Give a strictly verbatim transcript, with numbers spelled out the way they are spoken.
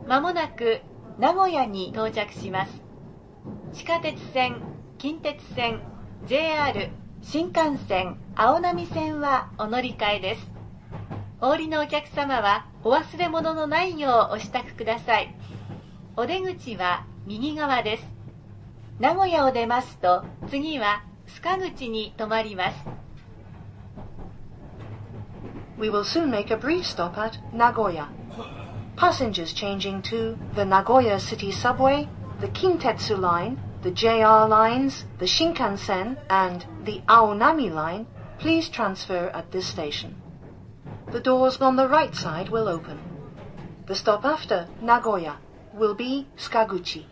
まもなく名古屋に到着します。地下鉄線、近鉄線、ジェイアール、新幹線、青波線はお乗り換えです。お降りのお客様はお忘れ物のないようお支度ください。お出口は右側です。名古屋を出ますと、次は須賀口に停まります。 We will soon make a brief stop at Nagoya. Passengers changing to the Nagoya City Subway, the Kintetsu Line, the J R lines, the Shinkansen, and the Aonami Line, please transfer at this station. The doors on the right side will open. The stop after Nagoya will be Sukaguchi.